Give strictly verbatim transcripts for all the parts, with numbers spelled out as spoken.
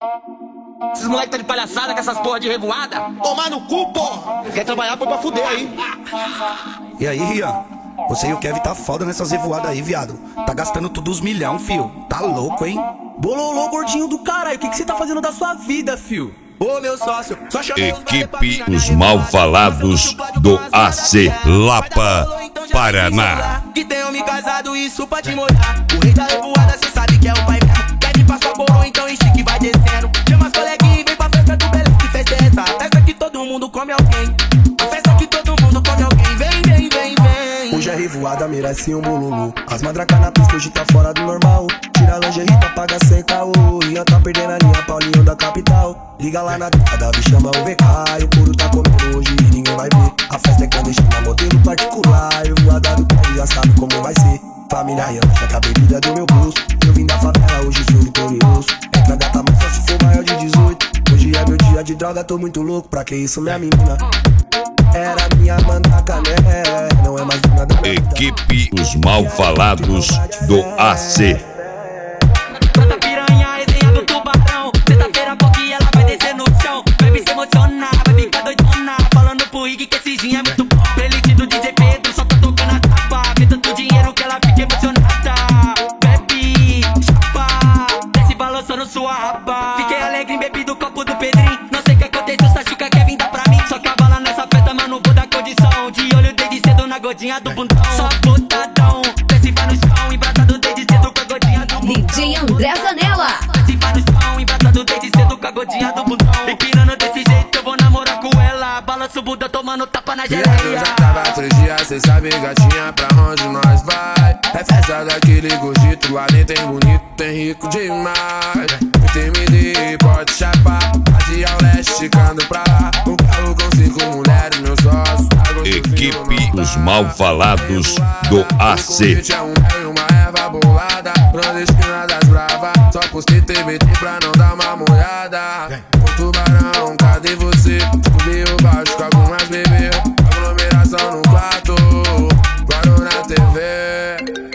Esses moleques tá de palhaçada com essas porra de revoada. Tomar no cu, porra! Quer trabalhar, foi pra fuder aí. E aí, Rian? Você e o Kevin tá foda nessas revoadas aí, viado. Tá gastando tudo os milhão, fio. Tá louco, hein? Bololô, gordinho do caralho, o que que você tá fazendo da sua vida, fio? Ô, meu sócio, só chamei Equipe Os Malfalados do A C Lapa, Paraná. Que tem homem casado, isso pode molhar. O rei da revoada, cê sabe que é o pai mesmo. Pede pra sua coroa, então enche que vai descendo. Chama as coleguinhas e vem pra festa do Belém. Que festa é essa? A festa que todo mundo come alguém. A festa que todo mundo come alguém. Vem, vem, vem, vem. Hoje a revoada merece um bololô. As madracas na pista hoje tá fora do normal. Tira a lingerie, paga sem caô. Rian tá perdendo a linha, Paulinho da capital. Liga lá na Davi, chama o V K. E o couro tá comendo hoje e ninguém vai ver. A festa é clandestina, modelo particular. Eu vou dar do pé, já sabe como vai ser. Família relaxa que a bebida do meu bolso. Eu vim da favela, hoje sou vitorioso. Entra gata, mas só se for maior de dezoito. Hoje é meu dia de droga, tô muito louco. Pra que isso, minha menina? Era minha mandaca, né? Não é mais nada. Equipe Os Malfalados do A C. Tanta piranha, resenha do tubarão. Sexta-feira, pouquinho ela vai descer no chão. Vai se emocionar, vai ficar doidona. Falando pro Ig que esse gin é muito bom. Elite do D J Pedro, só tá tocando a tapa. Vê tanto dinheiro que ela fica emocionada. Bebe, chapa, desce balançando sua raba. Fiquei alegre em bebi do copo do Pedrinho. Não sei o que aconteceu, só acho que quer vir dar pra mim. Só cava lá nessa festa, mas não vou dar condição. De olho desde cedo na godinha do bundão. Só botadão, desce vai no chão. Embraçado desde cedo com a godinha do bundão. D J André Zanella. Desce vai no chão, embraçado desde cedo com a godinha do bundão. E pirando desse jeito eu vou namorar com ela. Balança o bunda tomando tapa na geleia. Eu já tava três dias, cê sabe gatinha, pra onde nós vai? É festa daquele gordito, lá nem tem bonito, tem rico demais. Tem M D, pode chapar, Asia ao leste, esticando pra lá. Um carro com cinco mulheres, meus sócios. Equipe Os Malfalados do A C. É um mel e uma erva bolada, clandestina das bravas. Só postei T B T pra não dar uma molhada. O tubarão, cadê você? Subiu baixo com algumas bebê. Aglomeração no quarto, parou na T V.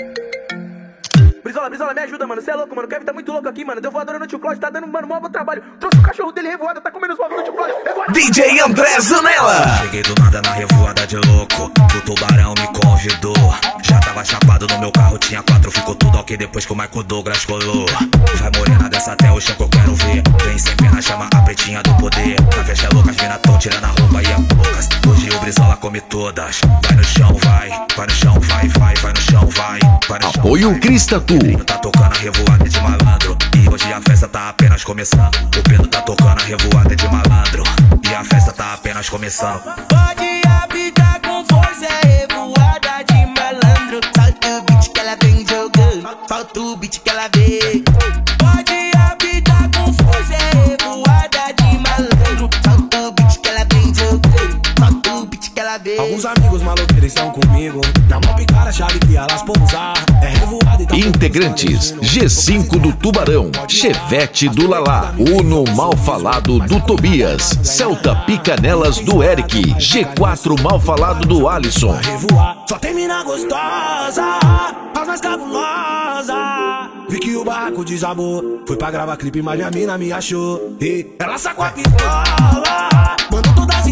Brizola, Brizola, me ajuda, mano. Cê é louco, mano. O Kevin tá muito louco aqui, mano. Deu voadora no tio Cláudio, tá dando, mano, mó bom trabalho. Trouxe o cachorro dele revoada, tá comendo os ovos no tio Cláudio. Revoada. D J André Zanella. Cheguei do nada na revoada de louco. O tubarão me convidou. Já tava chapado no meu carro, tinha quatro. Ficou tudo ok depois que o Michael Douglas colou. Vai morena dessa até o chão que eu quero ver. Vem sem pena, chama a pretinha do poder. Na festa louca, as mina tão tirando a roupa e a poucas. Hoje o Brizola come todas. Vai no chão, vai. Vai no chão, vai, vai. Vai no chão, vai. Vai no chão, Apoio vai. Crista Tu. Tá tocando a revoada de malandro. E hoje a festa tá apenas começando. O Pedro tá tocando a revoada de malandro. E a festa tá apenas começando. Pode apitar com força, é revoada de malandro. Solta o beat que ela vem jogando. Solta o beat que ela vem. Pode apitar com força, é revoada de malandro. Solta o beat que ela vem jogando. Solta o beat que ela vem. Alguns amigos maluqueiros estão comigo. Na mão picar a chave que elas pousar. É revoada e tá. Integrantes: G cinco do Tubarão, Chevette do Lalá, Uno Malfalado do Tobias, Celta Picanelas do Eric, G quatro Malfalado do Alisson. Revoar, só tem mina gostosa, as mais cabulosa. Vi que o barraco desabou. Fui pra gravar clipe, mas minha mina me achou. E ela sacou a pistola, mandou todas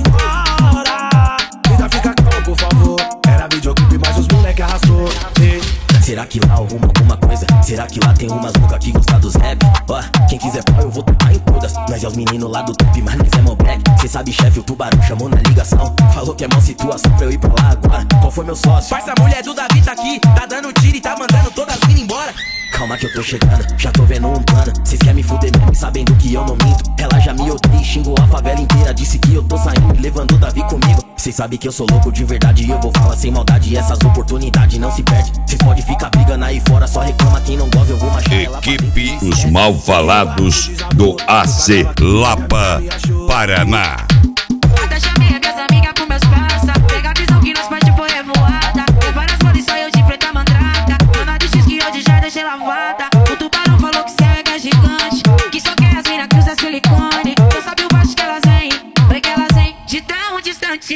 embora. Tenta ficar calmo, por favor. Era videoclipe, mas os moleque arrastou. E será que lá arruma alguma coisa? Será que lá tem umas loucas que gostam dos rap? Ó, quem quiser pau eu vou tomar em todas. Nós é os meninos lá do top, mas nós é mó black. Cê sabe, chefe, o tubarão chamou na ligação. Falou que é mal situação pra eu ir pra lá agora. Qual foi meu sócio? Parça, a mulher do Davi tá aqui, tá dando tiro e tá mandando todas as minas embora. Calma que eu tô chegando, já tô vendo um plano. Cês querem me fuder mesmo, sabendo que eu não minto. Ela já me odeia e xingou a favela inteira. Disse que eu tô saindo e levando o Davi comigo. Cês sabem que eu sou louco de verdade e eu vou falar sem maldade. Essas oportunidades não se perde. Cês podem ficar brigando aí fora, só reclama quem não gosta, eu vou machar ela. Equipe Os Malfalados do A C Lapa, Paraná. Até chamei as minhas amigas com meus parça. Pega a visão que nós parte foi revoada. Tem várias flores, só eu de preta mandraca. Dona de X que hoje já deixei lavada. O tubarão falou que cê é gigante, que só quer as mina que usa silicone. Tu sabe o baixo que elas vêm, foi que elas vêm de tão distante.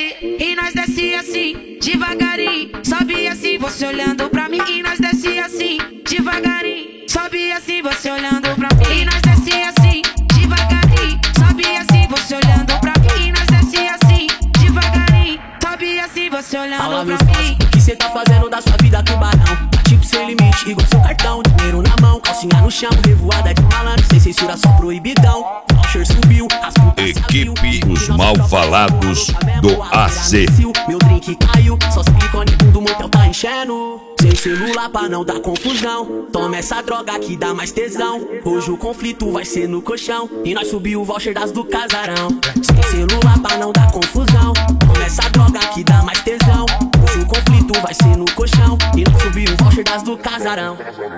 E nós descia assim, devagarinho. Sobe assim, você olhando pra mim. E nós descia assim, devagarinho. Sobe assim, você olhando pra mim. E nós descia desce assim, devagarinho. Sobe assim, você olhando pra mim. E nós desce assim, devagarinho. Sobe assim, você olhando pra mim. O que cê tá fazendo da sua vida, tubarão? Tá tipo sem limite, igual seu cartão. Dinheiro na mão, calcinha no chão. Revoada de malandro, sem censura, só proibidão. Voucher subiu, as putas Equipe Os Malfalados do A C. Meu drink caiu, só silicone do motel tá enchendo. Sem celular pra não dar confusão. Toma essa droga que dá mais tesão. Hoje o conflito vai ser no colchão. E nós subiu o voucher das do casarão. Sem celular pra não dar confusão. Toma essa droga que dá mais tesão. Hoje o conflito vai ser no colchão. E nós subiu o voucher das do casarão.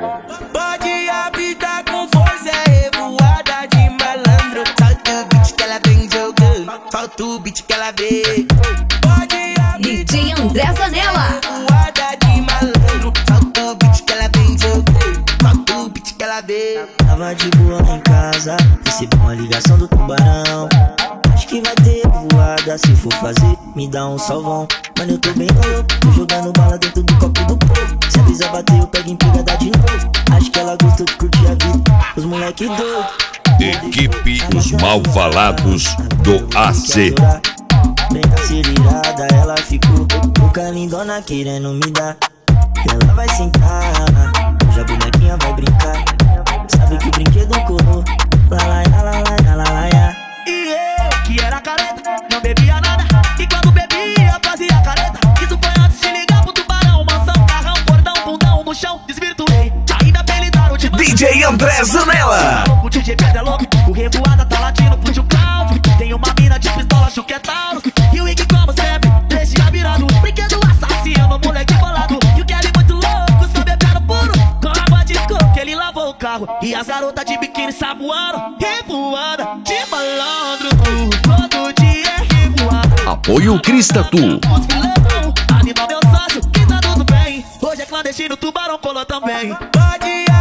Pode apitar com força, é revoada de malandro. Solta o beat que ela vem jogando. Solta o beat que ela vem. Pode apitar D J André Zanella. revoada de malandro. Solta o beat que ela vem jogando. Solta o beat que ela vem. Tava de boa lá em casa, recebi uma ligação do tubarão. Acho que vai ter voada, se for fazer, me dá um salvão. Mano, eu tô bem louco, tô jogando bala dentro do copo do povo. Se a brisa bater, eu pego empregada de novo. Acho que ela gostou de curtir a vida, os moleque doido. Equipe Os Malfalados do A C. Bem acelerada, ela ficou boca lindona querendo me dar. Ela vai sentar, hoje a bonequinha vai brincar. Sabe que o brinquedo colou. Lá lá lá lá lá lá lá. E eu, que era careta, não bebia nada. E quando bebia, fazia careta. Isso foi antes de ligar pro tubarão. Mansão, carrão, cordão, bundão no chão, desvirtuei. Ainda apelidaram de D J André Zanella. O D J Pedro é louco, o revoada tá latindo pro tio Cláudio. Tem uma mina de pistola, acho que é Taurus. E o Ig como sempre, deixa virado. Brinquedo assassino, moleque bolado. E o Kelly muito louco, só bebendo puro. Com água de coco, ele lavou o carro. E as garotas de biquíni saboando. Revoada de malandro, todo dia é revoada. Apoio Cris Tatu. Os vilão, anima meu sócio, que tá tudo bem. Hoje é clandestino, tubarão colou também. Pode